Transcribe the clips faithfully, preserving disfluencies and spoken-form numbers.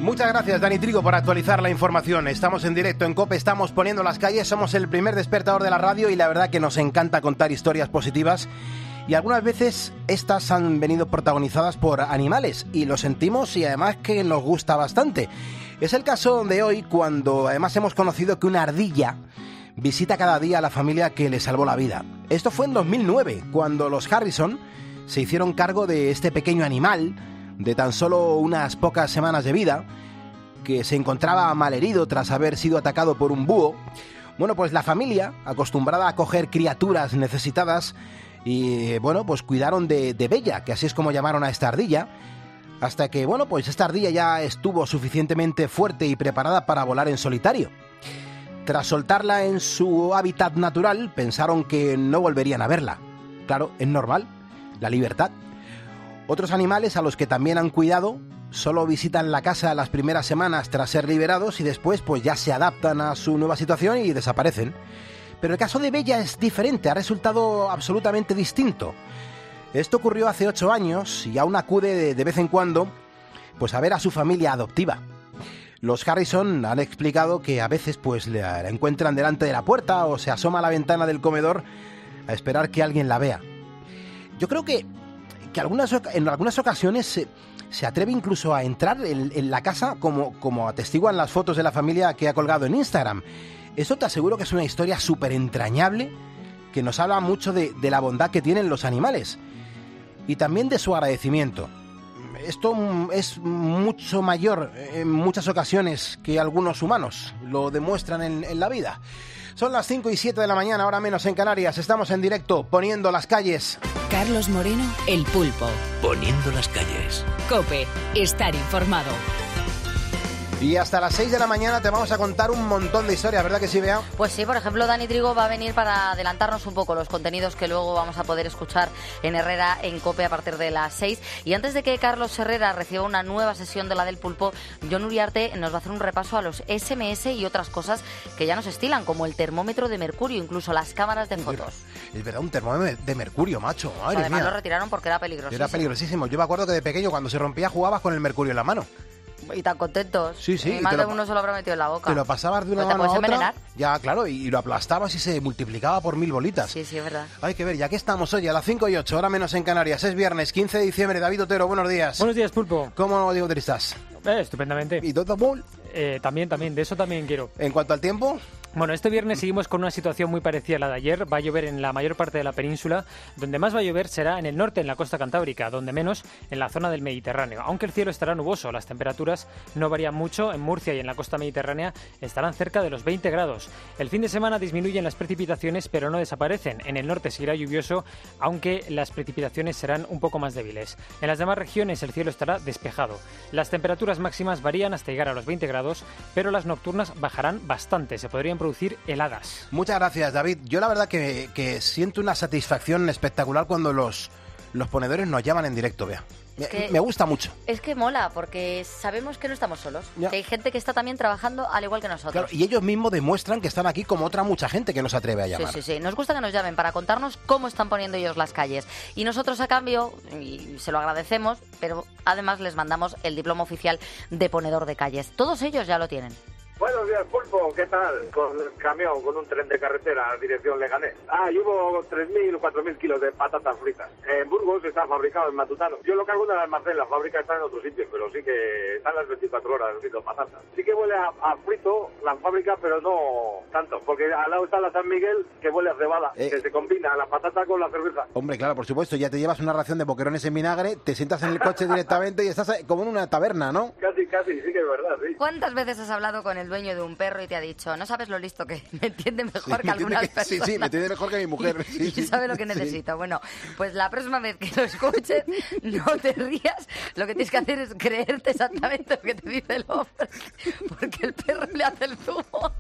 Muchas gracias, Dani Trigo, por actualizar la información. Estamos en directo en COPE, estamos poniendo las calles, somos el primer despertador de la radio y la verdad que nos encanta contar historias positivas y algunas veces estas han venido protagonizadas por animales y lo sentimos y además que nos gusta bastante. Es el caso de hoy cuando además hemos conocido que una ardilla visita cada día a la familia que le salvó la vida. Esto fue en dos mil nueve, cuando los Harrison se hicieron cargo de este pequeño animal de tan solo unas pocas semanas de vida, que se encontraba malherido tras haber sido atacado por un búho. Bueno, pues la familia, acostumbrada a acoger criaturas necesitadas, y bueno, pues cuidaron de, de Bella, que así es como llamaron a esta ardilla, hasta que, bueno, pues esta ardilla ya estuvo suficientemente fuerte y preparada para volar en solitario. Tras soltarla en su hábitat natural, pensaron que no volverían a verla. Claro, es normal, la libertad. Otros animales a los que también han cuidado solo visitan la casa las primeras semanas tras ser liberados y después pues ya se adaptan a su nueva situación y desaparecen. Pero el caso de Bella es diferente, ha resultado absolutamente distinto. Esto ocurrió hace ocho años y aún acude de, de vez en cuando pues a ver a su familia adoptiva. Los Harrison han explicado que a veces pues la encuentran delante de la puerta o se asoma a la ventana del comedor a esperar que alguien la vea. Yo creo que que algunas, en algunas ocasiones se, se atreve incluso a entrar en, en la casa como, como atestiguan las fotos de la familia que ha colgado en Instagram. Eso te aseguro que es una historia súper entrañable que nos habla mucho de, de la bondad que tienen los animales y también de su agradecimiento. Esto es mucho mayor en muchas ocasiones que algunos humanos lo demuestran en, en la vida. Son las cinco y siete de la mañana, ahora menos en Canarias. Estamos en directo, poniendo las calles. Carlos Moreno, El Pulpo. Poniendo las calles. COPE, estar informado. Y hasta las seis de la mañana te vamos a contar un montón de historias, ¿verdad que sí, Bea? Pues sí, por ejemplo, Dani Trigo va a venir para adelantarnos un poco los contenidos que luego vamos a poder escuchar en Herrera, en COPE, a partir de las seis. Y antes de que Carlos Herrera reciba una nueva sesión de la del Pulpo, Jon Uriarte nos va a hacer un repaso a los ese eme ese y otras cosas que ya nos estilan, como el termómetro de mercurio, incluso las cámaras de fotos. Es verdad, un termómetro de mercurio, macho. Madre Además mía. Lo retiraron porque era peligrosísimo. Era peligrosísimo. Yo me acuerdo que de pequeño, cuando se rompía, jugabas con el mercurio en la mano. Y tan contentos. Sí, sí. Y más te de lo, uno se lo habrá metido en la boca. Te lo pasabas de una Pues mano a te otra. puedes envenenar. Ya, claro, y, y lo aplastabas y se multiplicaba por mil bolitas. Sí, sí, es verdad. Hay que ver, ya que estamos hoy a las cinco y ocho, ahora menos en Canarias. Es viernes, quince de diciembre. David Otero, buenos días. Buenos días, Pulpo. ¿Cómo, Diego, estás? Eh, estupendamente. ¿Y todo bien? Eh, también, también, de eso también quiero. En cuanto al tiempo... Bueno, este viernes seguimos con una situación muy parecida a la de ayer. Va a llover en la mayor parte de la península. Donde más va a llover será en el norte, en la costa cantábrica, donde menos en la zona del Mediterráneo. Aunque el cielo estará nuboso, las temperaturas no varían mucho. En Murcia y en la costa mediterránea estarán cerca de los veinte grados. El fin de semana disminuyen las precipitaciones, pero no desaparecen. En el norte seguirá lluvioso, aunque las precipitaciones serán un poco más débiles. En las demás regiones el cielo estará despejado. Las temperaturas máximas varían hasta llegar a los veinte grados, pero las nocturnas bajarán bastante. Se podrían producir heladas. Muchas gracias, David. Yo la verdad que, que siento una satisfacción espectacular cuando los, los ponedores nos llaman en directo, Bea. Me, que, me gusta mucho. Es que mola, porque sabemos que no estamos solos. Ya. Que hay gente que está también trabajando al igual que nosotros. Claro, y ellos mismos demuestran que están aquí como otra mucha gente que nos atreve a llamar. Sí, sí, sí. Nos gusta que nos llamen para contarnos cómo están poniendo ellos las calles. Y nosotros, a cambio, y se lo agradecemos, pero además les mandamos el diploma oficial de ponedor de calles. Todos ellos ya lo tienen. Buenos días, Pulpo, ¿qué tal? Con el camión, con un tren de carretera, dirección Leganés. Ah, y hubo tres mil o cuatro mil kilos de patatas fritas. En Burgos está fabricado en Matutano. Yo lo cargo en el almacén, la fábrica está en otro sitio, pero sí que están las veinticuatro horas haciendo patatas. Sí que huele a, a frito la fábrica, pero no tanto, porque al lado está la San Miguel, que huele a cebada, eh. que se combina la patata con la cerveza. Hombre, claro, por supuesto, ya te llevas una ración de boquerones en vinagre, te sientas en el coche directamente y estás como en una taberna, ¿no? Casi, casi, sí que es verdad, sí. ¿Cuántas veces has hablado con el dueño de un perro y te ha dicho, no sabes lo listo que me entiende mejor sí, que algunas que, personas? Sí, sí, me entiende mejor que mi mujer. Y, sí, y sabe lo que necesito. Sí. Bueno, pues la próxima vez que lo escuches, no te rías. Lo que tienes que hacer es creerte exactamente lo que te dice el hombre. Porque el perro le hace el zumo.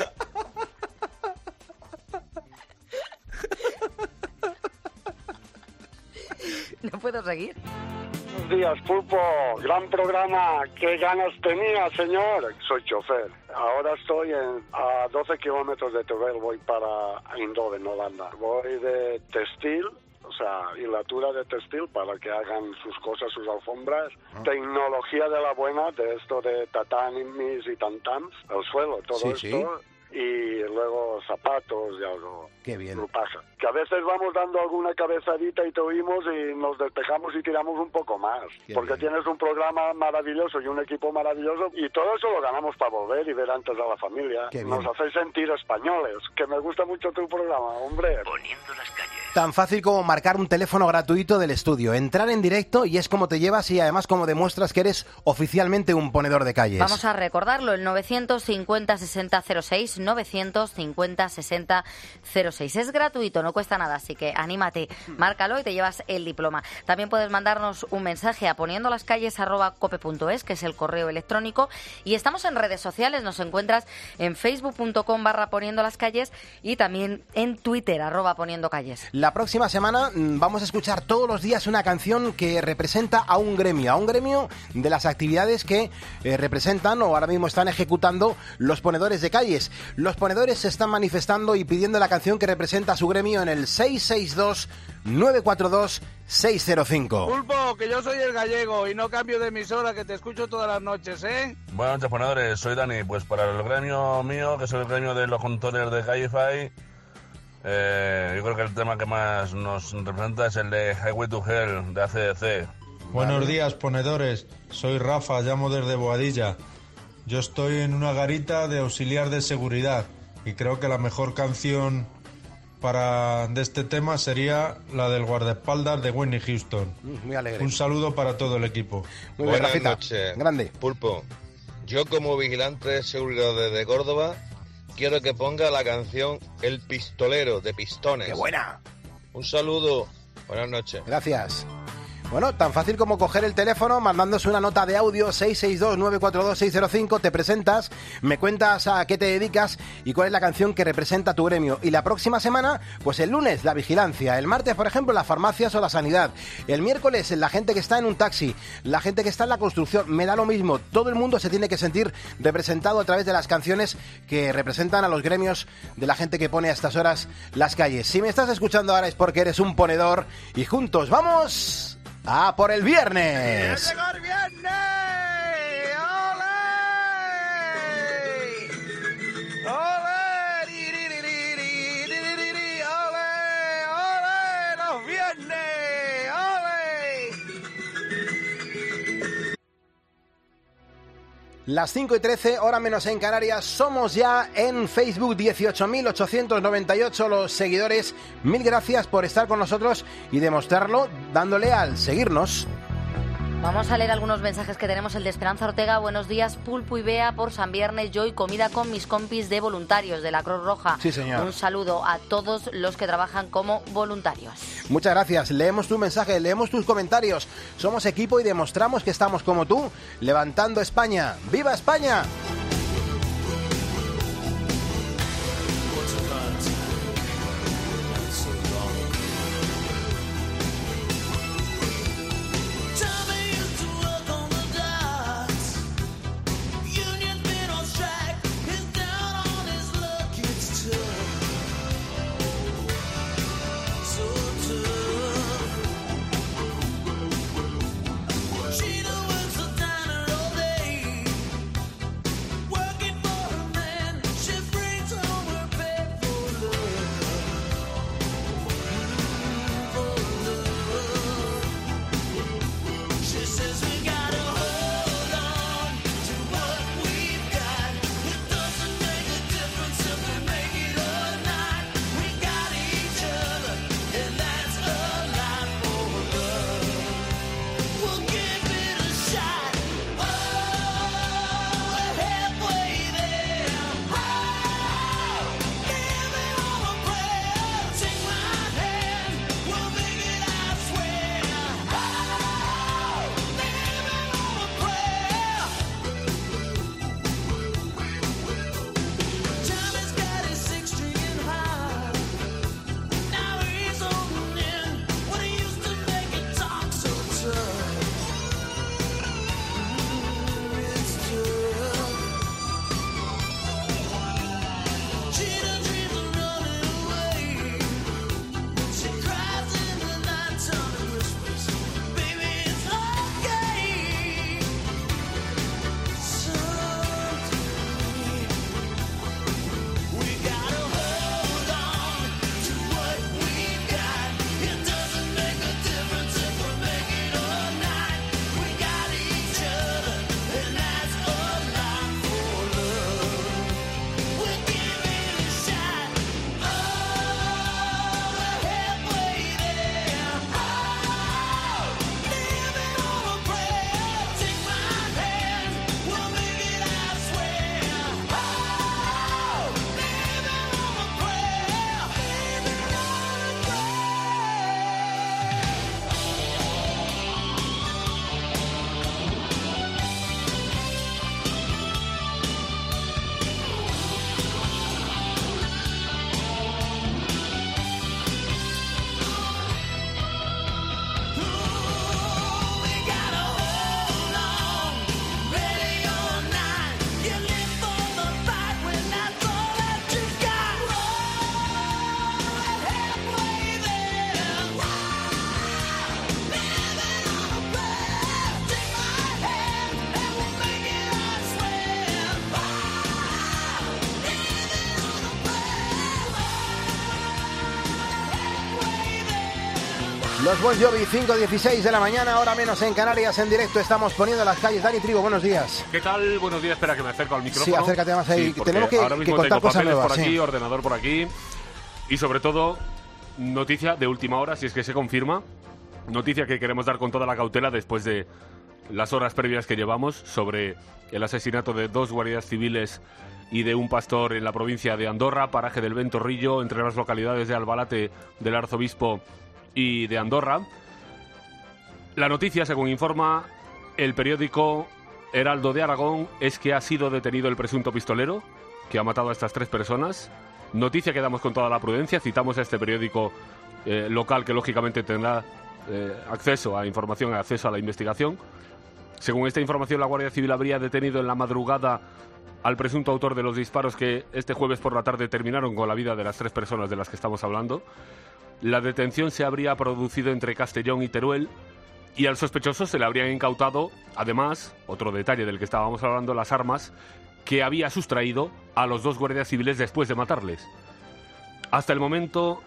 No puedo seguir. Buenos días, Pulpo. Gran programa. ¿Qué ganas tenía, señor? Soy chofer. Ahora estoy en, a doce kilómetros de Teruel. Voy para Eindhoven, Holanda. Voy de textil, o sea, hilatura de textil para que hagan sus cosas, sus alfombras, uh-huh. tecnología de la buena, de esto de tatamis y tantams, el suelo, todo sí, esto, sí. y luego zapatos y algo. Qué bien. Grupaja. Que a veces vamos dando alguna cabezadita y te oímos y nos despejamos y tiramos un poco más. Qué porque bien. Tienes un programa maravilloso y un equipo maravilloso y todo eso lo ganamos para volver y ver antes a la familia. Nos hacéis sentir españoles, que me gusta mucho tu programa, hombre. Poniendo las calles. Tan fácil como marcar un teléfono gratuito del estudio, entrar en directo y es como te llevas y además como demuestras que eres oficialmente un ponedor de calles. Vamos a recordarlo, el novecientos cincuenta sesenta cero seis, novecientos cincuenta sesenta cero seis. Es gratuito, no cuesta nada, así que anímate, márcalo y te llevas el diploma. También puedes mandarnos un mensaje a poniendo las calles arroba cope punto es, que es el correo electrónico, y estamos en redes sociales, nos encuentras en facebook punto com barra poniendo las calles y también en Twitter, arroba poniendo calles. La próxima semana vamos a escuchar todos los días una canción que representa a un gremio, a un gremio de las actividades que eh, representan o ahora mismo están ejecutando los ponedores de calles. Los ponedores se están manifestando y pidiendo la canción que representa a su gremio en el seis seis dos, nueve cuatro dos, seis cero cinco. Pulpo, que yo soy el gallego y no cambio de emisora, que te escucho todas las noches, ¿eh? Buenas noches, ponedores, soy Dani. Pues para el gremio mío, que es el gremio de los conductores de Cabify, eh, yo creo que el tema que más nos representa es el de Highway to Hell, de A C D C. Buenos días, ponedores. Soy Rafa, llamo desde Boadilla. Yo estoy en una garita de auxiliar de seguridad y creo que la mejor canción para de este tema sería la del guardaespaldas de Whitney Houston. Muy alegre. Un saludo para todo el equipo. Muy bien, Buenas Rafita. noches. Grande. Pulpo, yo como vigilante de seguridad desde Córdoba quiero que ponga la canción El Pistolero de Pistones. ¡Qué buena! Un saludo. Buenas noches. Gracias. Bueno, tan fácil como coger el teléfono, mandándose una nota de audio seis seis dos, nueve cuatro dos, seis cero cinco, te presentas, me cuentas a qué te dedicas y cuál es la canción que representa tu gremio. Y la próxima semana, pues el lunes, la vigilancia. El martes, por ejemplo, las farmacias o la sanidad. El miércoles, la gente que está en un taxi. La gente que está en la construcción. Me da lo mismo. Todo el mundo se tiene que sentir representado a través de las canciones que representan a los gremios de la gente que pone a estas horas las calles. Si me estás escuchando ahora es porque eres un ponedor y juntos vamos... ¡Ah, por el viernes! ¡Llegó el viernes! ¡Ole! ¡Ole! ¡Ri, ri, ri, ri, ri, ri, ri, ri! ¡Ole! ¡Ole! ¡Los viernes! ¡Ole! Las cinco y trece, hora menos en Canarias. Somos ya en Facebook, dieciocho mil ochocientos noventa y ocho los seguidores. Mil gracias por estar con nosotros y demostrarlo dándole al seguirnos. Vamos a leer algunos mensajes que tenemos. El de Esperanza Ortega. Buenos días, Pulpo y Bea. Por San Viernes yo y comida con mis compis de voluntarios de la Cruz Roja. Sí, señor. Un saludo a todos los que trabajan como voluntarios. Muchas gracias. Leemos tu mensaje, leemos tus comentarios. Somos equipo y demostramos que estamos como tú, levantando España. ¡Viva España! Los Bon Jovi, cinco dieciséis de la mañana, hora menos en Canarias, en directo estamos poniendo las calles. Dani Trigo, buenos días. ¿Qué tal? Buenos días, espera que me acerco al micrófono. Sí, acércate más ahí. Sí, tenemos que, ahora mismo que contar tengo cosas papeles nuevas. por aquí, Sí. ordenador por aquí y sobre todo noticia de última hora, si es que se confirma. Noticia que queremos dar con toda la cautela después de las horas previas que llevamos sobre el asesinato de dos guardias civiles y de un pastor en la provincia de Andorra, paraje del Ventorrillo, entre las localidades de Albalate, del Arzobispo y de Andorra. La noticia, según informa el periódico Heraldo de Aragón, es que ha sido detenido el presunto pistolero que ha matado a estas tres personas. Noticia que damos con toda la prudencia. Citamos a este periódico eh, local que lógicamente tendrá eh, acceso a información, acceso a la investigación. Según esta información, la Guardia Civil habría detenido en la madrugada al presunto autor de los disparos que este jueves por la tarde terminaron con la vida de las tres personas de las que estamos hablando. La detención se habría producido entre Castellón y Teruel y al sospechoso se le habrían incautado, además, otro detalle del que estábamos hablando, las armas que había sustraído a los dos guardias civiles después de matarles. Hasta el momento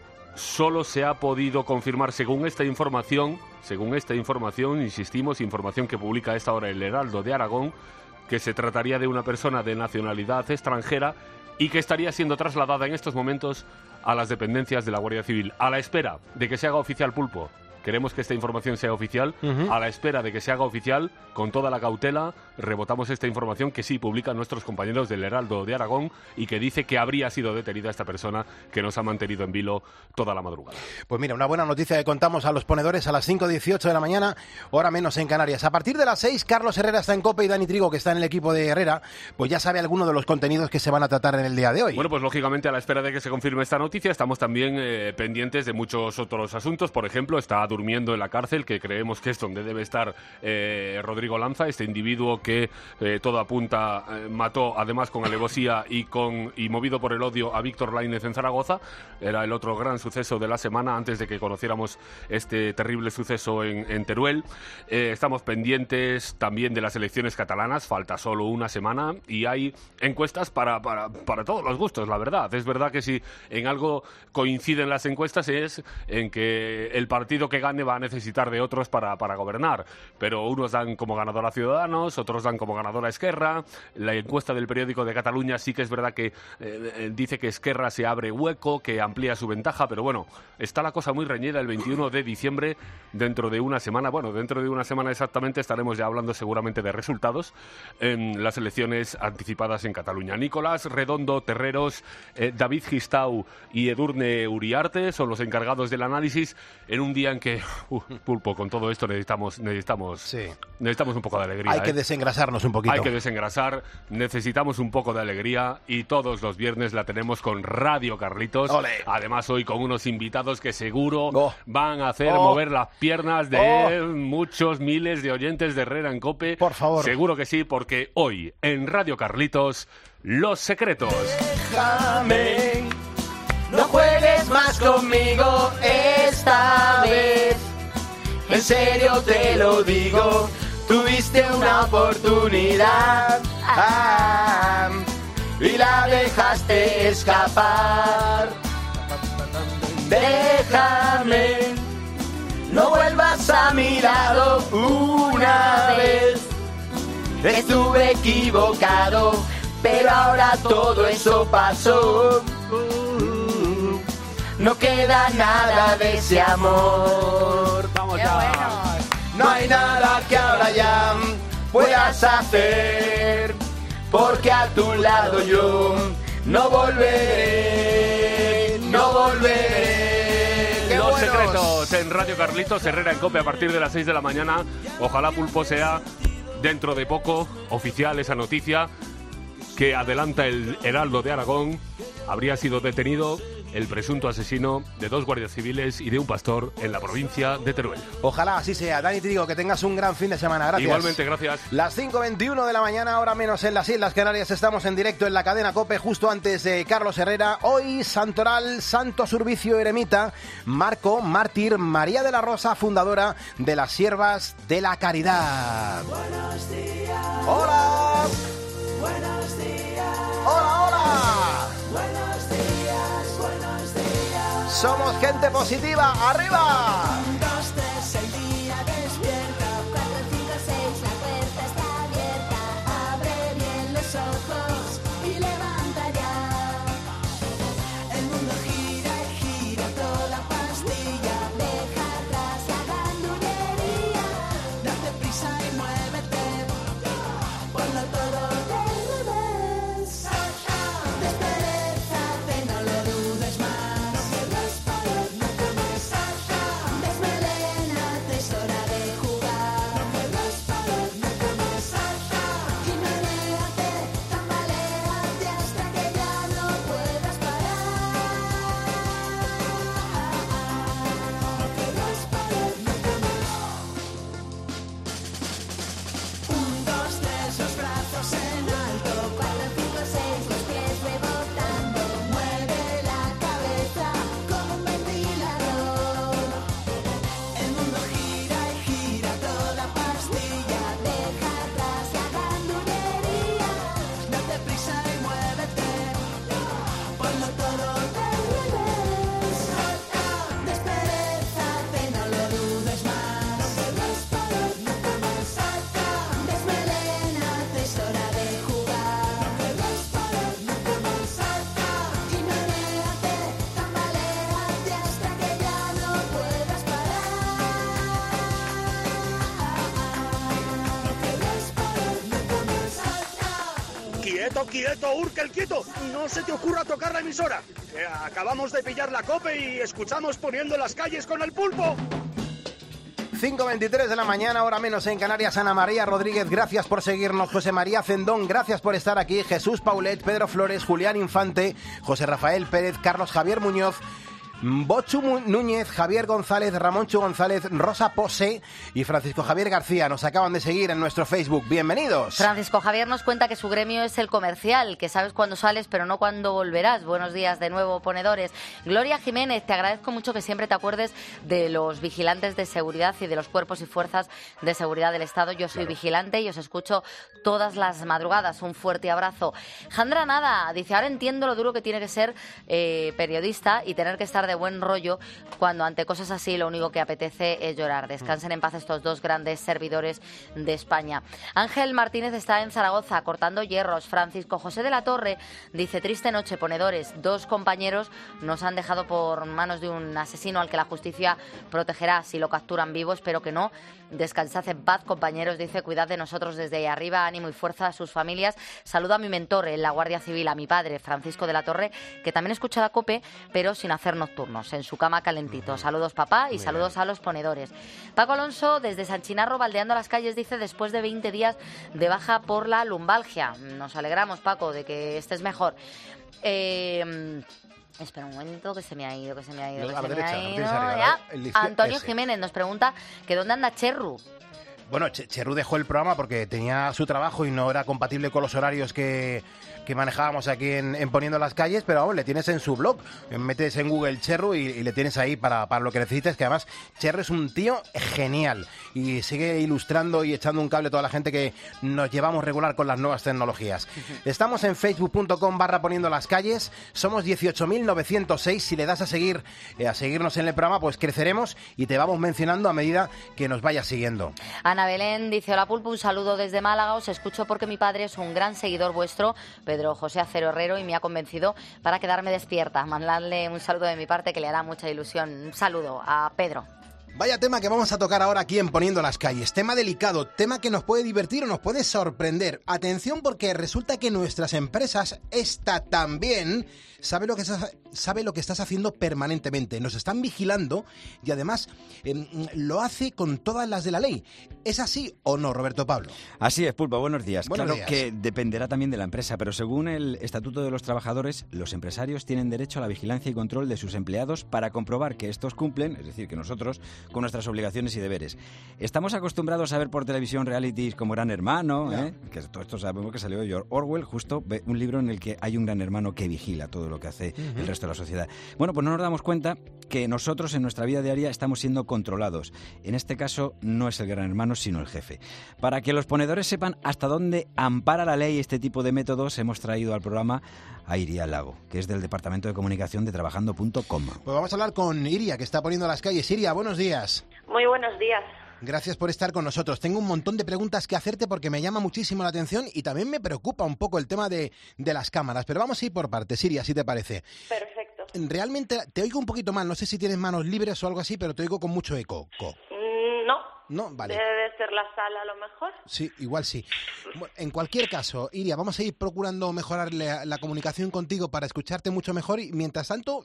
solo se ha podido confirmar, según esta información, según esta información, insistimos, información que publica a esta hora el Heraldo de Aragón, que se trataría de una persona de nacionalidad extranjera y que estaría siendo trasladada en estos momentos a las dependencias de la Guardia Civil, a la espera de que se haga oficial, Pulpo. Queremos que esta información sea oficial. Uh-huh. A la espera de que se haga oficial, con toda la cautela, rebotamos esta información que sí publican nuestros compañeros del Heraldo de Aragón y que dice que habría sido detenida esta persona que nos ha mantenido en vilo toda la madrugada. Pues mira, una buena noticia que contamos a los ponedores a las cinco dieciocho de la mañana, hora menos en Canarias. A partir de las seis, Carlos Herrera está en COPE y Dani Trigo, que está en el equipo de Herrera, pues ya sabe alguno de los contenidos que se van a tratar en el día de hoy. Bueno, pues lógicamente a la espera de que se confirme esta noticia, estamos también eh, pendientes de muchos otros asuntos. Por ejemplo, está durmiendo en la cárcel, que creemos que es donde debe estar eh, Rodrigo Lanza, este individuo que eh, todo apunta eh, mató además con alevosía y con y movido por el odio a Víctor Lainez en Zaragoza. Era el otro gran suceso de la semana antes de que conociéramos este terrible suceso en, en Teruel. Eh, estamos pendientes también de las elecciones catalanas, falta solo una semana y hay encuestas para, para, para todos los gustos, la verdad. Es verdad que si en algo coinciden las encuestas es en que el partido que gane va a necesitar de otros para, para gobernar, pero unos dan como ganador a Ciudadanos, otros dan como ganador a Esquerra. La encuesta del periódico de Cataluña sí que es verdad que eh, dice que Esquerra se abre hueco, que amplía su ventaja, pero bueno, está la cosa muy reñida el veintiuno de diciembre, dentro de una semana, bueno, dentro de una semana exactamente estaremos ya hablando seguramente de resultados en las elecciones anticipadas en Cataluña. Nicolás Redondo Terreros, eh, David Gistau y Edurne Uriarte son los encargados del análisis en un día en que Uh, Pulpo, con todo esto necesitamos necesitamos sí. necesitamos un poco de alegría. Hay ¿eh? que desengrasarnos un poquito. Hay que desengrasar, necesitamos un poco de alegría y todos los viernes la tenemos con Radio Carlitos. Olé. Además hoy con unos invitados que seguro oh. van a hacer oh. mover las piernas de oh. muchos miles de oyentes de Herrera en COPE. Por favor. Seguro que sí, porque hoy en Radio Carlitos, Los Secretos. Déjame, no juegues más conmigo esta vez. En serio te lo digo, tuviste una oportunidad ah, y la dejaste escapar. Déjame, no vuelvas a mi lado una vez. Estuve equivocado, pero ahora todo eso pasó. No queda nada de ese amor. Vamos ya. Bueno. No hay nada que ahora ya puedas hacer, porque a tu lado yo no volveré, no volveré. Los buenos. Secretos en Radio Carlitos, Herrera en COPE a partir de las seis de la mañana. Ojalá, Pulpo, sea dentro de poco oficial esa noticia que adelanta el Heraldo de Aragón. Habría sido detenido el presunto asesino de dos guardias civiles y de un pastor en la provincia de Teruel. Ojalá así sea. Dani Trigo, que tengas un gran fin de semana. Gracias. Igualmente, gracias. Las cinco veintiuno de la mañana, ahora menos en las Islas Canarias. Estamos en directo en la cadena COPE, justo antes de Carlos Herrera. Hoy, Santoral, Santo Survicio Eremita, Marco, mártir, María de la Rosa, fundadora de las Siervas de la Caridad. Buenos días. ¡Hola! Buenos días. ¡Hola, hola! Buenos días, buenos días. Somos gente positiva. ¡Arriba! Quieto, quieto, Urkel, quieto. No se te ocurra tocar la emisora. Que acabamos de pillar la COPE y escuchamos Poniendo las calles con el Pulpo. cinco veintitrés de la mañana, hora menos en Canarias. Ana María Rodríguez, gracias por seguirnos. José María Cendón, gracias por estar aquí. Jesús Paulet, Pedro Flores, Julián Infante, José Rafael Pérez, Carlos Javier Muñoz, Bochu Núñez, Javier González, Ramón Chu González, Rosa Pose y Francisco Javier García. Nos acaban de seguir en nuestro Facebook. Bienvenidos. Francisco Javier nos cuenta que su gremio es el comercial, que sabes cuándo sales pero no cuándo volverás. Buenos días de nuevo, ponedores. Gloria Jiménez, te agradezco mucho que siempre te acuerdes de los vigilantes de seguridad y de los cuerpos y fuerzas de seguridad del Estado. Yo soy claro. vigilante y os escucho todas las madrugadas. Un fuerte abrazo. Jandra Nada dice, ahora entiendo lo duro que tiene que ser eh, periodista y tener que estar de buen rollo cuando ante cosas así lo único que apetece es llorar. Descansen en paz estos dos grandes servidores de España. Ángel Martínez está en Zaragoza cortando hierros. Francisco José de la Torre dice, triste noche, ponedores. Dos compañeros nos han dejado por manos de un asesino al que la justicia protegerá si lo capturan vivo. Espero que no. Descansad en paz, compañeros. Dice, cuidad de nosotros desde ahí arriba. Ánimo y fuerza a sus familias. Saludo a mi mentor en la Guardia Civil, a mi padre, Francisco de la Torre, que también escucha la COPE, pero sin hacer nocturnos, en su cama calentito. Saludos, papá, y saludos a los ponedores. Paco Alonso, desde San Chinarro, baldeando las calles, dice, después de veinte días de baja por la lumbalgia. Nos alegramos, Paco, de que estés mejor. Eh... Espera un momento, que se me ha ido, que se me ha ido, que se me ha ido. Ya. Antonio Jiménez nos pregunta que dónde anda Cherru. Bueno, Cherru dejó el programa porque tenía su trabajo y no era compatible con los horarios que, que manejábamos aquí en, en Poniendo las Calles, pero vamos, le tienes en su blog. Metes en Google Cherru y, y le tienes ahí para, para lo que necesites, que además Cherru es un tío genial y sigue ilustrando y echando un cable a toda la gente que nos llevamos regular con las nuevas tecnologías. Estamos en facebook punto com barra Poniendo las Calles, somos dieciocho mil novecientos seis. Si le das a seguir, eh, a seguirnos en el programa, pues creceremos y te vamos mencionando a medida que nos vayas siguiendo. Ana Belén dice, hola Pulpo, un saludo desde Málaga, os escucho porque mi padre es un gran seguidor vuestro, Pedro José Acero Herrero, y me ha convencido para quedarme despierta. Mandadle un saludo de mi parte que le hará mucha ilusión. Un saludo a Pedro. Vaya tema que vamos a tocar ahora aquí en Poniendo las Calles. Tema delicado, tema que nos puede divertir o nos puede sorprender. Atención, porque resulta que nuestras empresas, esta también, sabe lo que estás, sabe lo que estás haciendo permanentemente. Nos están vigilando y además eh, lo hace con todas las de la ley. ¿Es así o no, Roberto Pablo? Así es, Pulpo. Buenos días. Buenos claro días. que dependerá también de la empresa, pero según el Estatuto de los Trabajadores, los empresarios tienen derecho a la vigilancia y control de sus empleados para comprobar que estos cumplen, es decir, que nosotros, con nuestras obligaciones y deberes. Estamos acostumbrados a ver por televisión realities como Gran Hermano, ¿eh? Que todo esto sabemos que salió de George Orwell, justo un libro en el que hay un gran hermano que vigila todo lo que hace uh-huh. el resto de la sociedad. Bueno, pues no nos damos cuenta que nosotros en nuestra vida diaria estamos siendo controlados. En este caso no es el gran hermano, sino el jefe. Para que los ponedores sepan hasta dónde ampara la ley este tipo de métodos, hemos traído al programa a Iria Lago, que es del Departamento de Comunicación de Trabajando punto com. Pues vamos a hablar con Iria, que está Poniendo las Calles. Iria, buenos días. Muy buenos días. Gracias por estar con nosotros. Tengo un montón de preguntas que hacerte porque me llama muchísimo la atención y también me preocupa un poco el tema de, de las cámaras. Pero vamos a ir por partes, Iria, si te parece. Perfecto. Realmente te oigo un poquito mal. No sé si tienes manos libres o algo así, pero te oigo con mucho eco. Mm, no. No, vale. Debe ser la sala a lo mejor. Sí, igual sí. Bueno, en cualquier caso, Iria, vamos a ir procurando mejorar la, la comunicación contigo para escucharte mucho mejor y mientras tanto,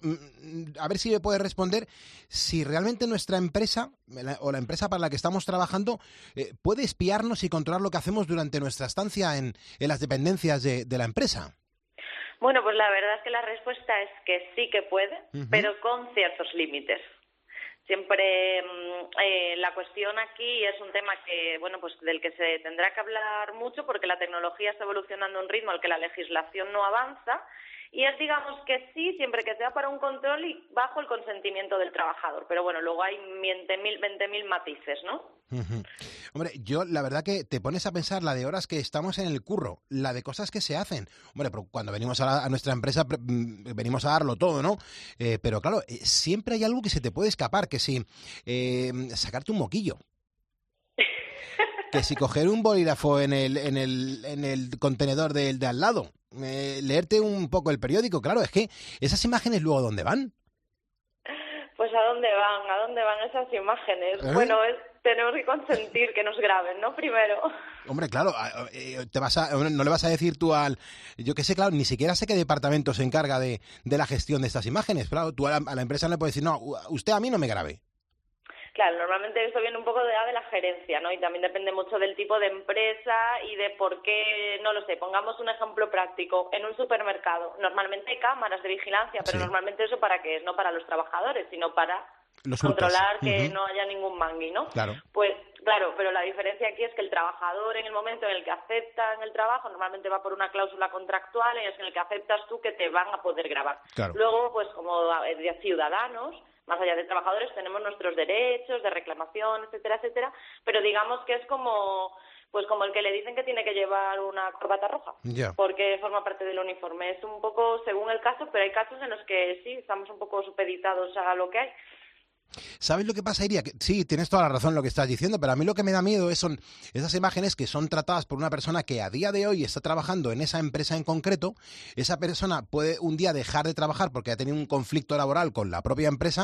a ver si me puedes responder si realmente nuestra empresa o la empresa para la que estamos trabajando eh, puede espiarnos y controlar lo que hacemos durante nuestra estancia en, en las dependencias de, de la empresa. Bueno, pues la verdad es que la respuesta es que sí que puede, uh-huh. pero con ciertos límites. Siempre eh, la cuestión aquí es un tema que, bueno, pues del que se tendrá que hablar mucho porque la tecnología está evolucionando a un ritmo al que la legislación no avanza y es, digamos, que sí, siempre que sea para un control y bajo el consentimiento del trabajador. Pero bueno, luego hay veinte mil matices, ¿no? Uh-huh. Hombre, yo la verdad que te pones a pensar la de horas que estamos en el curro, la de cosas que se hacen. Hombre, pero cuando venimos a, la, a nuestra empresa venimos a darlo todo, ¿no? Eh, pero claro, siempre hay algo que se te puede escapar, que si eh, sacarte un moquillo. Que si coger un bolígrafo en el, en el, en el contenedor del de al lado, eh, leerte un poco el periódico, claro, es que esas imágenes luego ¿dónde van? Pues ¿a dónde van? ¿A dónde van esas imágenes? ¿Eh? Bueno, es, tenemos que consentir que nos graben, ¿no? Primero. Hombre, claro, te vas a, no le vas a decir tú al... Yo qué sé, claro, ni siquiera sé qué departamento se encarga de, de la gestión de estas imágenes. Claro, tú a la, a la empresa no le puedes decir, no, usted a mí no me grabe. Claro, normalmente esto viene un poco de, de la gerencia, ¿no? Y también depende mucho del tipo de empresa y de por qué, no lo sé, pongamos un ejemplo práctico. En un supermercado, normalmente hay cámaras de vigilancia, pero sí. Normalmente eso ¿para qué es? No para los trabajadores, sino para los controlar que uh-huh. no haya ningún mangui, ¿no? Claro. Pues claro, pero la diferencia aquí es que el trabajador en el momento en el que acepta en el trabajo, normalmente va por una cláusula contractual en el que aceptas tú que te van a poder grabar. Claro. Luego, pues como de ciudadanos, más allá de trabajadores, tenemos nuestros derechos de reclamación, etcétera, etcétera, pero digamos que es como... pues como el que le dicen que tiene que llevar una corbata roja, yeah. porque forma parte del uniforme. Es un poco según el caso, pero hay casos en los que sí, estamos un poco supeditados a lo que hay. ¿Sabes lo que pasa, Iria? Que, sí, tienes toda la razón en lo que estás diciendo, pero a mí lo que me da miedo es, son esas imágenes que son tratadas por una persona que a día de hoy está trabajando en esa empresa en concreto. Esa persona puede un día dejar de trabajar porque ha tenido un conflicto laboral con la propia empresa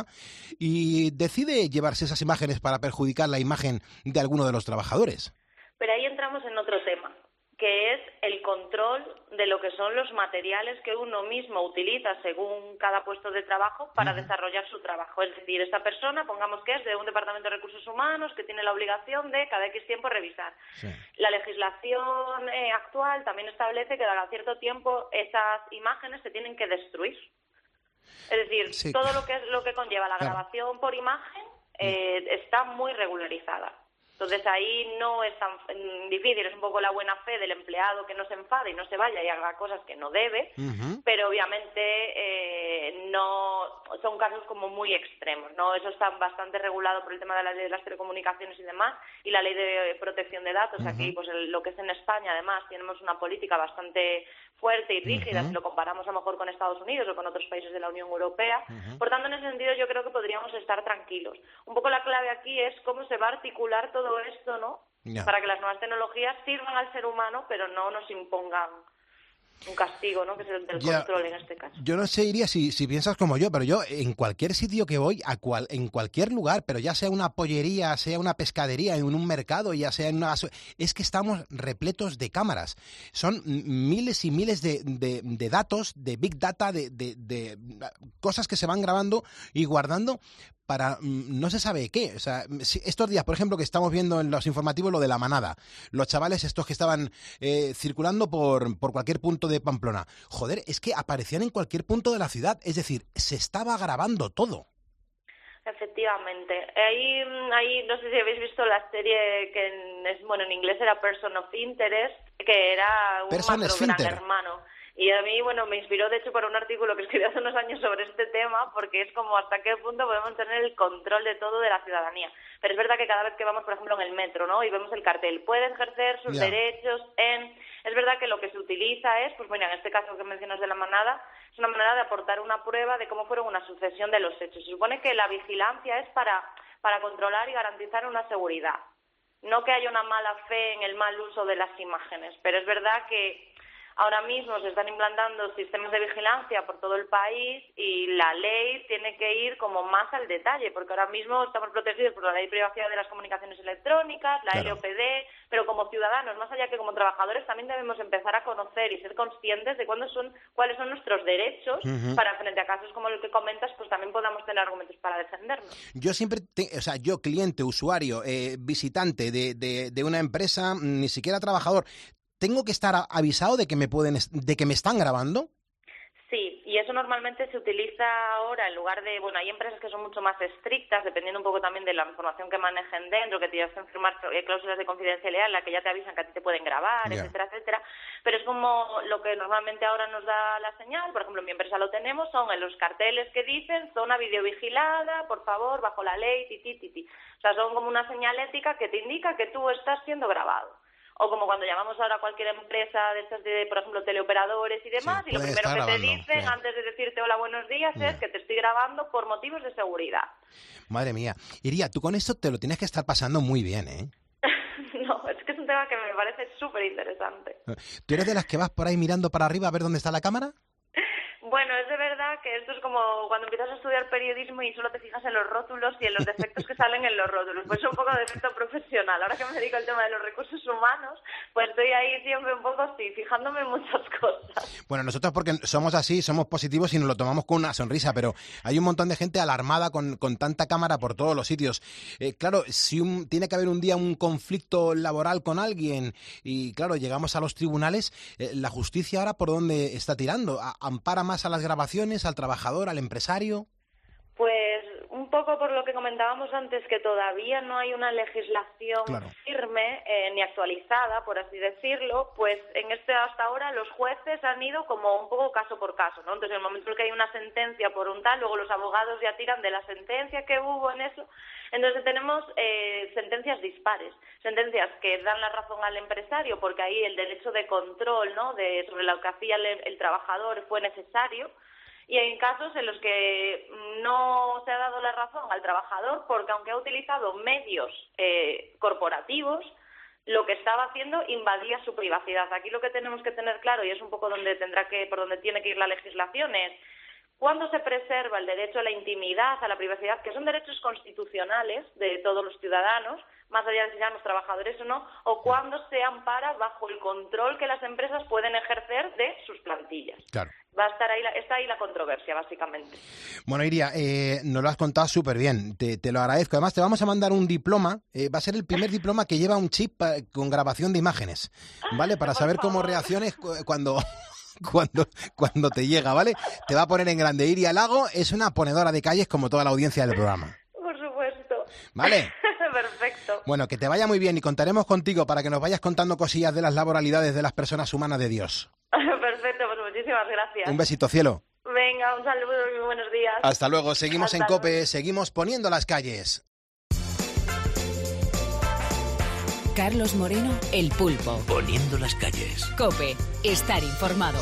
y decide llevarse esas imágenes para perjudicar la imagen de alguno de los trabajadores. Pero ahí entramos en otro tema, que es el control de lo que son los materiales que uno mismo utiliza según cada puesto de trabajo para uh-huh. desarrollar su trabajo. Es decir, esta persona, pongamos que es de un departamento de recursos humanos que tiene la obligación de cada X tiempo revisar. Sí. La legislación eh, actual también establece que cada cierto tiempo esas imágenes se tienen que destruir. Es decir, sí. todo lo que es lo que conlleva la grabación claro. por imagen eh, uh-huh. está muy regularizada. Entonces ahí no es tan difícil, es un poco la buena fe del empleado que no se enfade y no se vaya y haga cosas que no debe, uh-huh. pero obviamente eh, no son casos como muy extremos, ¿no? Eso está bastante regulado por el tema de la ley de las telecomunicaciones y demás, y la ley de protección de datos. Uh-huh. Aquí, pues el, lo que es en España, además, tenemos una política bastante fuerte y rígida, uh-huh. si lo comparamos a lo mejor con Estados Unidos o con otros países de la Unión Europea. Uh-huh. Por tanto, en ese sentido yo creo que podríamos estar tranquilos. Un poco la clave aquí es cómo se va a articular todo esto, ¿no? Yeah. Para que las nuevas tecnologías sirvan al ser humano, pero no nos impongan un castigo, ¿no? Que es el del yeah. control en este caso. Yo no sé, Iria, si, si piensas como yo, pero yo en cualquier sitio que voy, a cual, en cualquier lugar, pero ya sea una pollería, sea una pescadería, en un mercado, ya sea en una... es que estamos repletos de cámaras. Son miles y miles de, de, de datos, de big data, de, de, de cosas que se van grabando y guardando para no se sabe qué. O sea, estos días, por ejemplo, que estamos viendo en los informativos lo de la manada, los chavales estos que estaban eh, circulando por, por cualquier punto de Pamplona. Joder, es que aparecían en cualquier punto de la ciudad, es decir, se estaba grabando todo. Efectivamente. Ahí, ahí no sé si habéis visto la serie que en, es, bueno, en inglés era Person of Interest, que era un macro gran hermano. Y a mí, bueno, me inspiró, de hecho, por un artículo que escribí hace unos años sobre este tema, porque es como hasta qué punto podemos tener el control de todo de la ciudadanía. Pero es verdad que cada vez que vamos, por ejemplo, en el metro, ¿no?, y vemos el cartel, puede ejercer sus yeah. derechos en... Es verdad que lo que se utiliza es, pues bueno, en este caso que mencionas de la manada, es una manera de aportar una prueba de cómo fueron una sucesión de los hechos. Se supone que la vigilancia es para, para controlar y garantizar una seguridad. No que haya una mala fe en el mal uso de las imágenes, pero es verdad que ahora mismo se están implantando sistemas de vigilancia por todo el país y la ley tiene que ir como más al detalle, porque ahora mismo estamos protegidos por la Ley de Privacidad de las Comunicaciones Electrónicas, la claro. L O P D, pero como ciudadanos, más allá que como trabajadores, también debemos empezar a conocer y ser conscientes de cuándo son, cuáles son nuestros derechos uh-huh. para, frente a casos como el que comentas, pues también podamos tener argumentos para defendernos. Yo siempre, te, o sea, yo cliente, usuario, eh, visitante de, de, de una empresa, ni siquiera trabajador, ¿tengo que estar avisado de que me pueden, de que me están grabando? Sí, y eso normalmente se utiliza ahora en lugar de, bueno, hay empresas que son mucho más estrictas, dependiendo un poco también de la información que manejen dentro, que te hacen firmar cláusulas de confidencialidad en la que ya te avisan que a ti te pueden grabar, yeah. etcétera, etcétera. Pero es como lo que normalmente ahora nos da la señal, por ejemplo, en mi empresa lo tenemos, son en los carteles que dicen zona videovigilada, por favor, bajo la ley, titi, titi. O sea, son como una señalética que te indica que tú estás siendo grabado. O como cuando llamamos ahora a cualquier empresa de estas de, por ejemplo, teleoperadores y demás, sí, y lo primero que grabando, te dicen sí. antes de decirte hola, buenos días, yeah. es que te estoy grabando por motivos de seguridad. Madre mía. Iria, tú con esto te lo tienes que estar pasando muy bien, ¿eh? No, es que es un tema que me parece súper interesante. ¿Tú eres de las que vas por ahí mirando para arriba a ver dónde está la cámara? Bueno, es de verdad verdad que esto es como cuando empiezas a estudiar periodismo y solo te fijas en los rótulos y en los defectos que salen en los rótulos. Pues es un poco de defecto profesional. Ahora que me dedico al tema de los recursos humanos, pues estoy ahí siempre un poco así, fijándome en muchas cosas. Bueno, nosotros porque somos así, somos positivos y nos lo tomamos con una sonrisa, pero hay un montón de gente alarmada con, con tanta cámara por todos los sitios. Eh, claro, si un, tiene que haber un día un conflicto laboral con alguien y, claro, llegamos a los tribunales, eh, la justicia ahora ¿por dónde está tirando? ¿Ampara más a las grabaciones, al trabajador, al empresario? Pues un poco por lo que comentábamos antes, que todavía no hay una legislación claro. firme eh, ni actualizada, por así decirlo, pues en este hasta ahora los jueces han ido como un poco caso por caso, ¿no? Entonces en el momento en que hay una sentencia por un tal, luego los abogados ya tiran de la sentencia que hubo en eso. Entonces tenemos eh, sentencias dispares, sentencias que dan la razón al empresario porque ahí el derecho de control, ¿no?, de sobre lo que hacía el, el trabajador fue necesario, y hay casos en los que no se ha dado la razón al trabajador porque aunque ha utilizado medios eh, corporativos, lo que estaba haciendo invadía su privacidad. Aquí lo que tenemos que tener claro, y es un poco donde tendrá que por donde tiene que ir la legislación, es cuándo se preserva el derecho a la intimidad, a la privacidad, que son derechos constitucionales de todos los ciudadanos, más allá de si seamos trabajadores o no, o cuándo se ampara bajo el control que las empresas pueden ejercer de sus plantillas. Claro. Va a estar ahí, la, está ahí la controversia, básicamente. Bueno, Iria, eh, nos lo has contado súper bien, te, te lo agradezco. Además, te vamos a mandar un diploma, eh, va a ser el primer diploma que lleva un chip pa, con grabación de imágenes, ¿vale? Para saber cómo reacciones cuando... Cuando, cuando te llega, ¿vale? Te va a poner en grande. Iria Lago es una ponedora de calles como toda la audiencia del programa. Por supuesto. ¿Vale? Perfecto. Bueno, que te vaya muy bien y contaremos contigo para que nos vayas contando cosillas de las laboralidades de las personas humanas de Dios. Perfecto, pues muchísimas gracias. Un besito, cielo. Venga, un saludo y muy buenos días. Hasta luego. Seguimos Hasta en COPE, luego. seguimos poniendo las calles. Carlos Moreno, El Pulpo. Poniendo las calles. COPE, estar informado.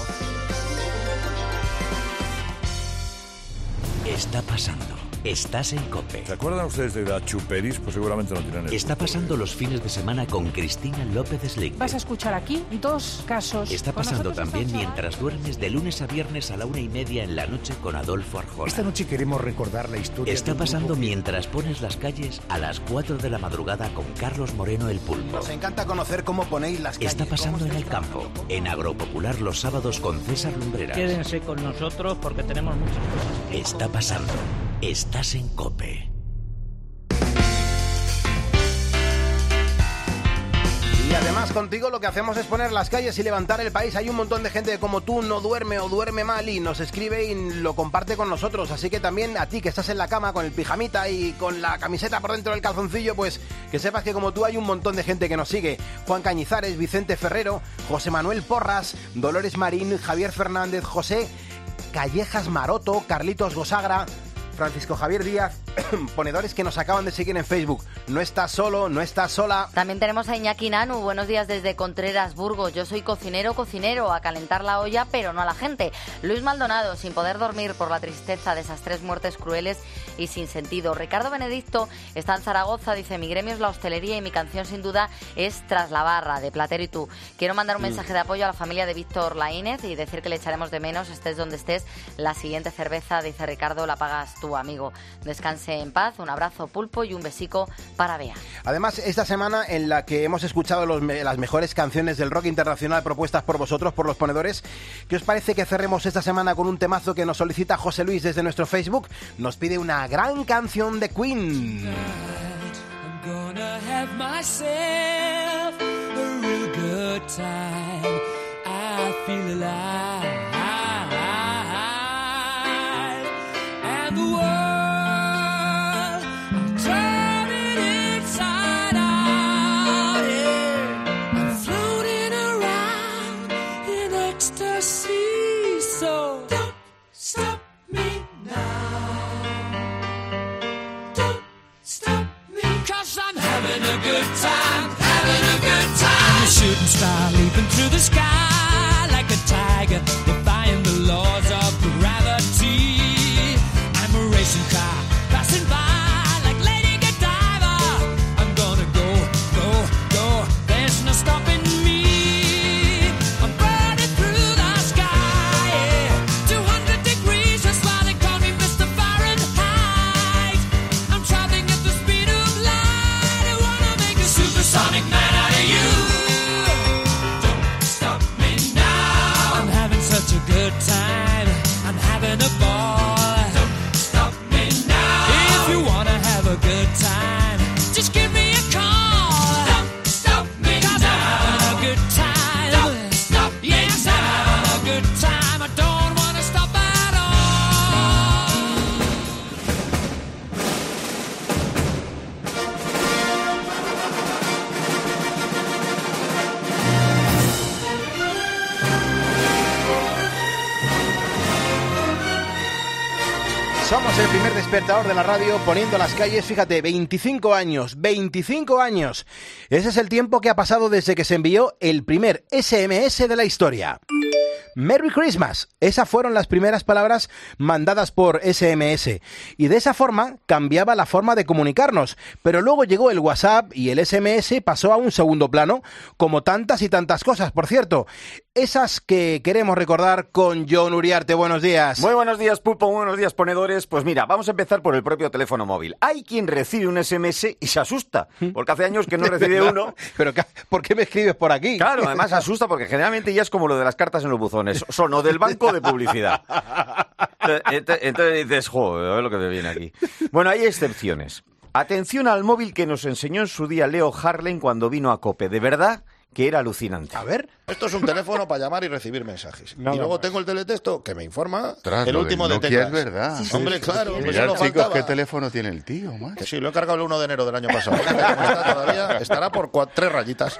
Está pasando. Estás en COPE. ¿Se acuerdan ustedes de la Chuperis? Pues seguramente no tienen eso. Está pasando los fines de semana con Cristina López Slick. Vas a escuchar aquí dos casos. Está pasando también mientras duermes de lunes a viernes a la una y media en la noche con Adolfo Arjona. Esta noche queremos recordar la historia. Está de un pasando grupo... mientras pones las calles a las cuatro de la madrugada con Carlos Moreno El Pulpo. Nos encanta conocer cómo ponéis las calles. Está pasando en el campo, en Agropopular los sábados con César Lumbreras. Quédense con nosotros porque tenemos muchas cosas. Está pasando. Estás en COPE. Y además contigo lo que hacemos es poner las calles y levantar el país. Hay un montón de gente que como tú no duerme o duerme mal y nos escribe y lo comparte con nosotros. Así que también a ti que estás en la cama con el pijamita y con la camiseta por dentro del calzoncillo, pues que sepas que como tú hay un montón de gente que nos sigue. Juan Cañizares, Vicente Ferrero, José Manuel Porras, Dolores Marín, Javier Fernández, José Callejas Maroto, Carlitos Gosagra, Francisco Javier Díaz, ponedores que nos acaban de seguir en Facebook. No estás solo, no estás sola. También tenemos a Iñaki Nanu, buenos días desde Contreras, Burgos. Yo soy cocinero, cocinero, a calentar la olla, pero no a la gente. Luis Maldonado, sin poder dormir por la tristeza de esas tres muertes crueles y sin sentido. Ricardo Benedicto está en Zaragoza, dice, mi gremio es la hostelería y mi canción sin duda es Tras la barra, de Platero y tú. Quiero mandar un Mm. mensaje de apoyo a la familia de Víctor Laínez y decir que le echaremos de menos, estés donde estés. La siguiente cerveza, dice Ricardo, la pagas tú, amigo. Descanse en paz, un abrazo, Pulpo, y un besico para Bea. Además, esta semana en la que hemos escuchado los me- las mejores canciones del rock internacional propuestas por vosotros, por los ponedores, ¿qué os parece que cerremos esta semana con un temazo que nos solicita José Luis desde nuestro Facebook? Nos pide una gran canción de Queen. I'm gonna have myself a real good time. I feel alive. And the world, I'm turning inside out. Yeah. I'm floating around in ecstasy. So don't stop me now. Don't stop me. 'Cause I'm having a good time, having a good time. I'm a shooting star leaping through the sky like a tiger, defying the laws of gravity. I'm a racing car passing by like Lady Godiva. I'm gonna go, go, go. There's no stopping me. I'm burning through the sky. Yeah. two hundred degrees, just like good time. I'm having a ball. Don't stop me now. If you wanna have a good time, just give me a call. Don't stop me 'cause now. I'm having a good time. Don't stop me yes, now. I'm having a good time. I don't wanna stop at all. Somos el primer despertador de la radio poniendo las calles, fíjate, veinticinco años, veinticinco años. Ese es el tiempo que ha pasado desde que se envió el primer ese eme ese de la historia. Merry Christmas. Esas fueron las primeras palabras mandadas por ese eme ese. Y de esa forma cambiaba la forma de comunicarnos. Pero luego llegó el WhatsApp y el ese eme ese pasó a un segundo plano, como tantas y tantas cosas, por cierto. Esas que queremos recordar con Jon Uriarte. Buenos días. Muy buenos días, Pulpo. Muy buenos días, ponedores. Pues mira, vamos a empezar por el propio teléfono móvil. Hay quien recibe un ese eme ese y se asusta, porque hace años que no recibe uno. Pero ¿por qué me escribes por aquí? Claro, además se asusta porque generalmente ya es como lo de las cartas en los buzones. Son o del banco o de publicidad. Entonces, entonces dices, joder, a ver lo que me viene aquí. Bueno, hay excepciones. Atención al móvil que nos enseñó en su día Leo Harlem cuando vino a COPE. De verdad que era alucinante. A ver. Esto es un teléfono para llamar y recibir mensajes. No, y luego no, tengo el teletexto que me informa Ostras, el último de Nokia teclas. es verdad. Sí, sí, Hombre, sí, claro. Sí, pues mirad, solo chicos, faltaba. qué teléfono tiene el tío, macho. Sí, lo he cargado el uno de enero del año pasado. Como está todavía, estará por cua- tres rayitas.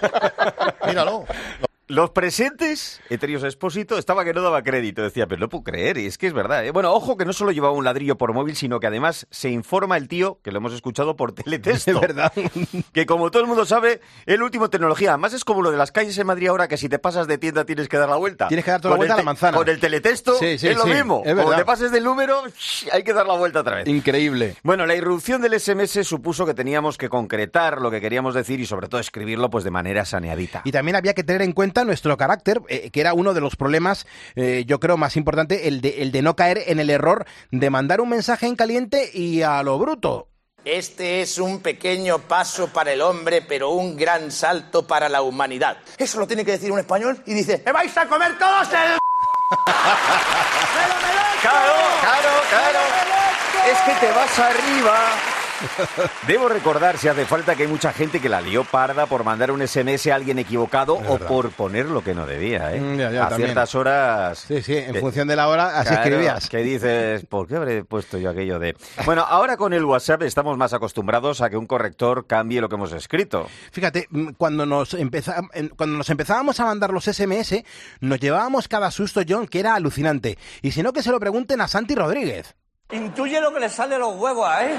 Míralo. Los presentes, Eterios Expósito, estaba que no daba crédito. Decía, pero no puedo creer, y es que es verdad, ¿eh? Bueno, ojo que no solo llevaba un ladrillo por móvil, sino que además se informa el tío, que lo hemos escuchado por teletexto. Es verdad. Que como todo el mundo sabe, es la última tecnología. Además es como lo de las calles en Madrid ahora, que si te pasas de tienda tienes que dar la vuelta. Tienes que dar toda la Con vuelta el a la manzana. Con el teletexto Sí, sí, es lo sí, mismo. es Como verdad. te pases del número, hay que dar la vuelta otra vez. Increíble. Bueno, la irrupción del ese eme ese supuso que teníamos que concretar lo que queríamos decir y sobre todo escribirlo pues de manera saneadita. Y también había que tener en cuenta nuestro carácter, eh, que era uno de los problemas, eh, yo creo, más importante, el de, el de no caer en el error de mandar un mensaje en caliente y a lo bruto. Este es un pequeño paso para el hombre, pero un gran salto para la humanidad. Eso lo tiene que decir un español y dice, ¡me vais a comer todos el... Claro, claro, claro. Es que te vas arriba. Debo recordar, si hace falta, que hay mucha gente que la lió parda por mandar un ese eme ese a alguien equivocado o por poner lo que no debía, ¿eh? Mm, ya, ya, a también. ciertas horas... Sí, sí, en Eh, función de la hora, así claro, escribías. que dices, ¿por qué habré puesto yo aquello de...? Bueno, ahora con el WhatsApp estamos más acostumbrados a que un corrector cambie lo que hemos escrito. Fíjate, mm, cuando nos, empeza- en- cuando nos empezábamos a mandar los ese eme ese, nos llevábamos cada susto, John, que era alucinante. Y si no, que se lo pregunten a Santi Rodríguez. Intuye lo que le sale a los huevos, ¿eh?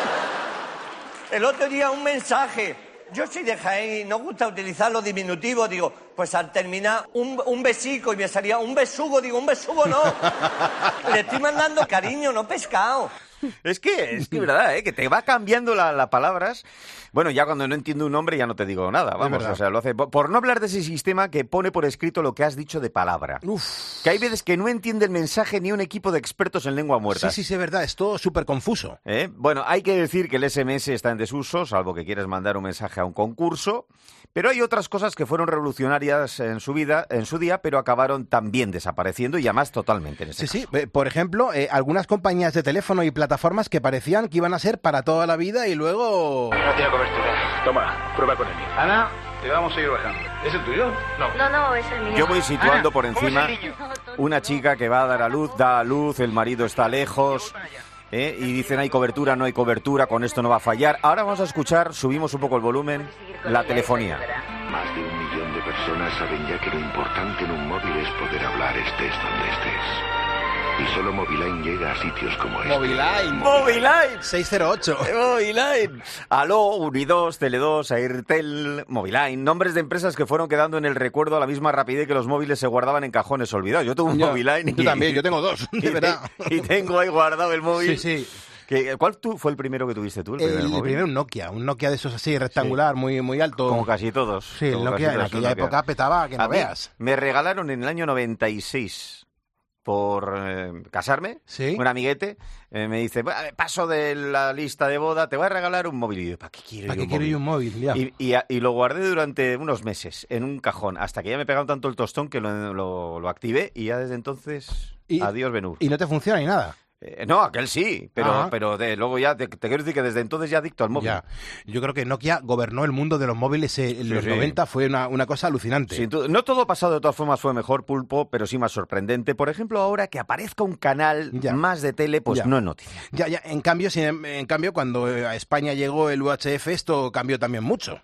El otro día un mensaje. Yo soy de Jaén y no gusta utilizar los diminutivos. Digo, pues al terminar un, un besico y me salía un besugo. Digo, un besugo no. Le estoy mandando cariño, no pescado. Es que, es que verdad, ¿eh? Que te va cambiando las la palabras. Bueno, ya cuando no entiendo un nombre ya no te digo nada, vamos, verdad. o sea, lo hace por, por no hablar de ese sistema que pone por escrito lo que has dicho de palabra. Uf. Que hay veces que no entiende el mensaje ni un equipo de expertos en lengua muerta. Sí, sí, sí, es verdad, es todo súper confuso. ¿Eh? Bueno, hay que decir que el ese eme ese está en desuso, salvo que quieras mandar un mensaje a un concurso, pero hay otras cosas que fueron revolucionarias en su vida, en su día, pero acabaron también desapareciendo y además totalmente. En este Sí, sí, eh, por ejemplo, eh, algunas compañías de teléfono y plataformas que parecían que iban a ser para toda la vida y luego... No tiene cobertura. Toma, prueba con el mío. Ana, te vamos a ir bajando. ¿Es el tuyo? No. No, no, es el mío. Yo voy situando Ana, por ¿cómo es encima el niño? una chica que va a dar a luz, da a luz, el marido está lejos, ¿eh? Y dicen hay cobertura, no hay cobertura, con esto no va a fallar. Ahora vamos a escuchar, subimos un poco el volumen, la telefonía. Más de un millón de personas saben ya que lo importante en un móvil es poder hablar estés donde estés. Y solo Moviline llega a sitios como este. Moviline. Moviline. seis cero ocho. Moviline. Aló, Unidos, Tele dos, Airtel, Moviline. Nombres de empresas que fueron quedando en el recuerdo a la misma rapidez que los móviles se guardaban en cajones olvidados. Yo tuve un Yo- Moviline. yo también, yo tengo dos, de y, verdad. Y tengo ahí guardado el móvil. Sí, sí. Que, ¿Cuál tú, fue el primero que tuviste tú? El, primer El, móvil? primero un Nokia, un Nokia de esos así, rectangular, muy, muy alto. Como casi todos. Sí, el Como Nokia casi en todos, aquella el Nokia. época petaba que no A mí veas. Me regalaron en el año noventa y seis por eh, casarme, ¿Sí? un amiguete, eh, me dice, paso de la lista de boda, te voy a regalar un móvil. Y yo, ¿para qué quiero, ¿Para yo, qué un quiero yo un móvil? Ya. Y, y, y lo guardé durante unos meses en un cajón, hasta que ya me pegaron tanto el tostón que lo, lo, lo activé y ya desde entonces, y, adiós Benur. Y no te funciona ni nada. Eh, no, aquel sí, pero, Ajá. pero de, luego ya, te, te quiero decir que desde entonces ya adicto al móvil. Ya. Yo creo que Nokia gobernó el mundo de los móviles en Sí, los sí. noventa, fue una, una cosa alucinante. Sin duda. No todo pasado de todas formas fue mejor, Pulpo, pero sí más sorprendente. Por ejemplo, ahora que aparezca un canal Ya. más de tele, pues Ya. no es noticia. Ya, ya. En cambio, sin- en cambio, cuando eh, a España llegó el U H F, esto cambió también mucho.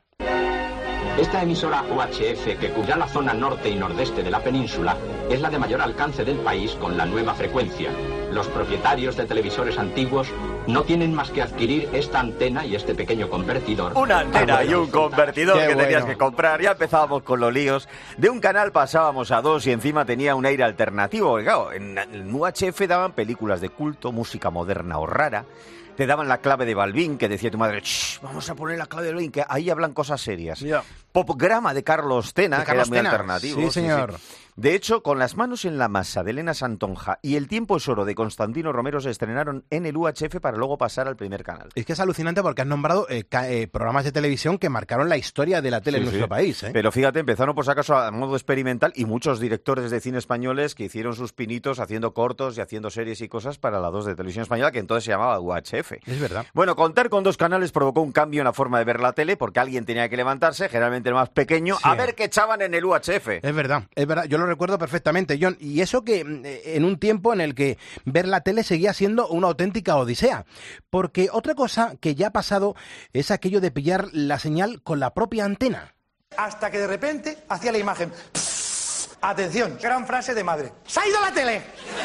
Esta emisora U H F, que cubrirá la zona norte y nordeste de la península, es la de mayor alcance del país con la nueva frecuencia. Los propietarios de televisores antiguos no tienen más que adquirir esta antena y este pequeño convertidor. Una antena para y un disfrutar. convertidor Qué que tenías bueno. que comprar. Ya empezábamos con los líos. De un canal pasábamos a dos y encima tenía un aire alternativo. Porque, claro, en el U H F daban películas de culto, música moderna o rara. Te daban la clave de Balbín, que decía tu madre, "Shh, vamos a poner la clave de Balbín", que ahí hablan cosas serias. Ya. Popgrama de Carlos Tena, De que Carlos era muy Tena. alternativo. Sí, señor. De hecho, Con las manos en la masa de Elena Santonja y El tiempo es oro de Constantino Romero se estrenaron en el U H F para luego pasar al primer canal. Es que es alucinante porque has nombrado eh, ca- eh, programas de televisión que marcaron la historia de la tele Sí, en nuestro sí. país. ¿eh? Pero fíjate, empezaron por si acaso a modo experimental y muchos directores de cine españoles que hicieron sus pinitos haciendo cortos y haciendo series y cosas para la dos de Televisión Española, que entonces se llamaba U H F. Es verdad. Bueno, contar con dos canales provocó un cambio en la forma de ver la tele porque alguien tenía que levantarse, generalmente el más pequeño, Sí. a ver qué echaban en el U H F. Es verdad, es verdad. Yo lo recuerdo perfectamente, John. Y eso que eh, en un tiempo en el que ver la tele seguía siendo una auténtica odisea. Porque otra cosa que ya ha pasado es aquello de pillar la señal con la propia antena. Hasta que de repente hacía la imagen. Atención, gran frase de madre. ¡Se ha ido la tele!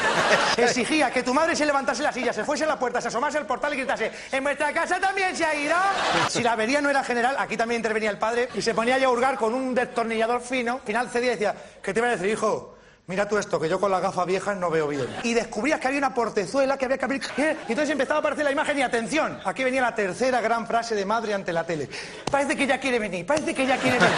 Exigía que tu madre se levantase de la silla, se fuese a la puerta, se asomase al portal y gritase: ¡en vuestra casa también se ha ido! Si la avería no era general, aquí también intervenía el padre y se ponía ya a hurgar con un destornillador fino. Al final cedía y decía: ¿qué te iba a decir, hijo? Mira tú esto, que yo con las gafas viejas no veo bien. Y descubrías que había una portezuela que había que abrir. Y entonces empezaba a aparecer la imagen y atención. Aquí venía la tercera gran frase de madre ante la tele. Parece que ya quiere venir, parece que ya quiere venir.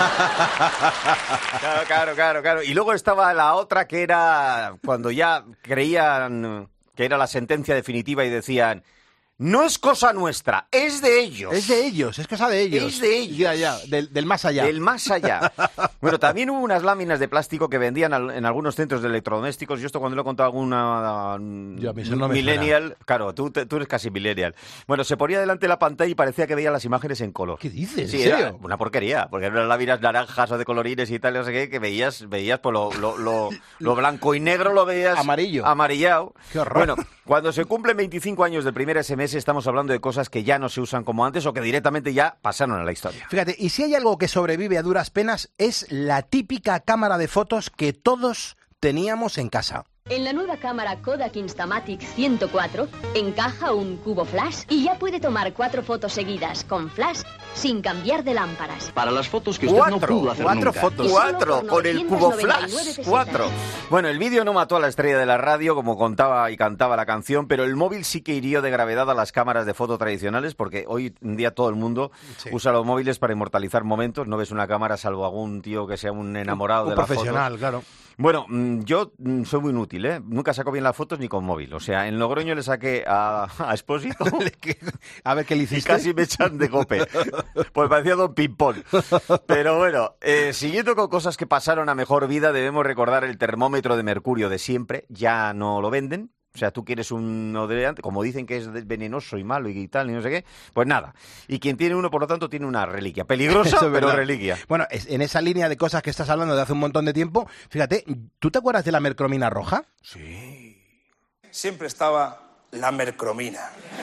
Claro, claro, claro, claro. Y luego estaba la otra que era cuando ya creían que era la sentencia definitiva y decían: no es cosa nuestra, es de ellos. Es de ellos, es cosa de ellos. Es de ellos. Ya, ya, del, del más allá. Del más allá. Bueno, también hubo unas láminas de plástico que vendían al- en algunos centros de electrodomésticos. Yo esto cuando lo he contado a alguna Yo, a mí eso no me millennial, claro, tú, te- tú eres casi millennial. Bueno, se ponía delante de la pantalla y parecía que veía las imágenes en color. ¿Qué dices? Sí, ¿En era serio? una porquería, porque eran láminas naranjas o de colorines y tal, no sé qué, que veías, veías pues lo, lo, lo, lo blanco y negro lo veías Amarillo. amarillado. Qué horror. Bueno, cuando se cumplen veinticinco años del primer S M S estamos hablando de cosas que ya no se usan como antes o que directamente ya pasaron a la historia. Fíjate, y si hay algo que sobrevive a duras penas es la típica cámara de fotos que todos teníamos en casa. En la nueva cámara Kodak Instamatic ciento cuatro encaja un cubo flash y ya puede tomar cuatro fotos seguidas con flash sin cambiar de lámparas. Para las fotos que usted Cuatro, no pudo hacer cuatro nunca. fotos. Y solo Cuatro, por con el cubo novecientos noventa y flash. nueve pesetas. Cuatro. Bueno, el vídeo no mató a la estrella de la radio, como contaba y cantaba la canción, pero el móvil sí que hirió de gravedad a las cámaras de foto tradicionales, porque hoy en día todo el mundo Sí. usa los móviles para inmortalizar momentos. No ves una cámara salvo algún tío que sea un enamorado Un de la profesional, foto. claro. Bueno, mm, yo mm, soy muy inútil, ¿eh? Nunca saco bien las fotos ni con móvil. O sea, en Logroño le saqué a, a Expósito A ver qué le y hiciste. casi me echan de cope. Pues parecía Don Pimpón. Pero bueno, eh, siguiendo con cosas que pasaron a mejor vida, debemos recordar el termómetro de mercurio de siempre. Ya no lo venden. O sea, tú quieres uno de antes, como dicen que es venenoso y malo y tal, y no sé qué, pues nada. Y quien tiene uno, por lo tanto, tiene una reliquia. Peligrosa, Eso es pero verdad. reliquia. Bueno, es- en esa línea de cosas que estás hablando de hace un montón de tiempo, fíjate, ¿tú te acuerdas de la mercromina roja? Sí. Siempre estaba la mercromina.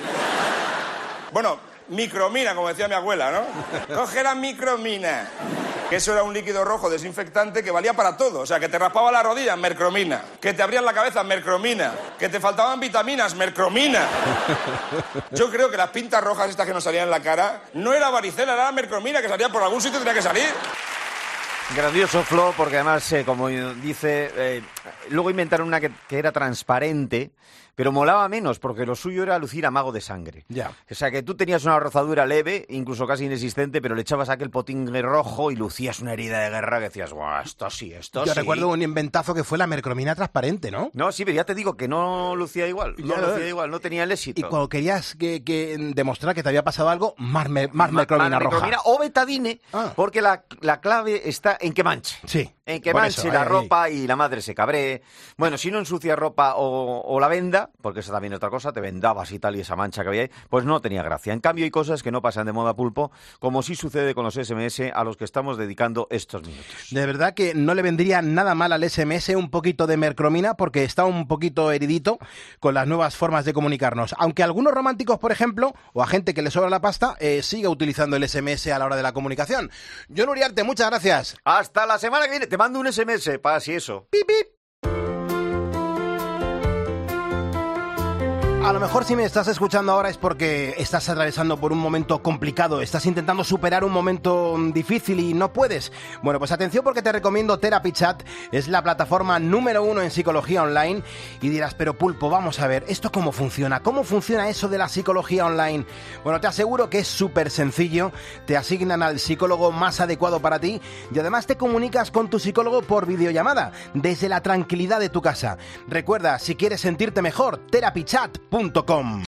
Bueno, micromina, como decía mi abuela, ¿no? Coge la micromina. Que eso era un líquido rojo desinfectante que valía para todo. O sea, que te raspaba la rodilla, mercromina. Que te abrían la cabeza, mercromina. Que te faltaban vitaminas, mercromina. Yo creo que las pintas rojas estas que nos salían en la cara no era varicela, era la mercromina, que salía por algún sitio, tenía que salir. Grandioso Flo, porque además, eh, como dice, eh, luego inventaron una que, que era transparente, pero molaba menos porque lo suyo era lucir amago de sangre. Ya. O sea, que tú tenías una rozadura leve, incluso casi inexistente, pero le echabas aquel potingue rojo y lucías una herida de guerra que decías, guau, esto sí, esto Yo sí. recuerdo un inventazo que fue la mercromina transparente, ¿no? No, sí, pero ya te digo que no lucía igual, no Ya, lucía igual, no tenía el éxito. Y cuando querías que, que demostrar que te había pasado algo, más, me, más Ma- mercromina ma- roja. mercromina o betadine, Ah. porque la, la clave está en que manche. Sí. En que por manche eso, la ahí, ahí. ropa y la madre se cabree. Bueno, si no ensucia ropa o, o la venda, porque esa también es otra cosa, te vendabas y tal y esa mancha que había ahí, pues no tenía gracia. En cambio hay cosas que no pasan de moda, Pulpo, como sí sucede con los ese eme ese a los que estamos dedicando estos minutos. De verdad que no le vendría nada mal al ese eme ese un poquito de mercromina porque está un poquito heridito con las nuevas formas de comunicarnos. Aunque algunos románticos, por ejemplo, o a gente que le sobra la pasta, eh, sigue utilizando el ese eme ese a la hora de la comunicación. John Uriarte, muchas gracias. Hasta la semana que viene. Te mando un ese eme ese para si eso. Pip, pip. A lo mejor si me estás escuchando ahora es porque estás atravesando por un momento complicado, estás intentando superar un momento difícil y no puedes. Bueno, pues atención porque te recomiendo Therapy Chat, es la plataforma número uno en psicología online y dirás, pero Pulpo, vamos a ver, ¿esto cómo funciona? ¿Cómo funciona eso de la psicología online? Bueno, te aseguro que es súper sencillo, te asignan al psicólogo más adecuado para ti y además te comunicas con tu psicólogo por videollamada, desde la tranquilidad de tu casa. Recuerda, si quieres sentirte mejor, therapy chat punto com.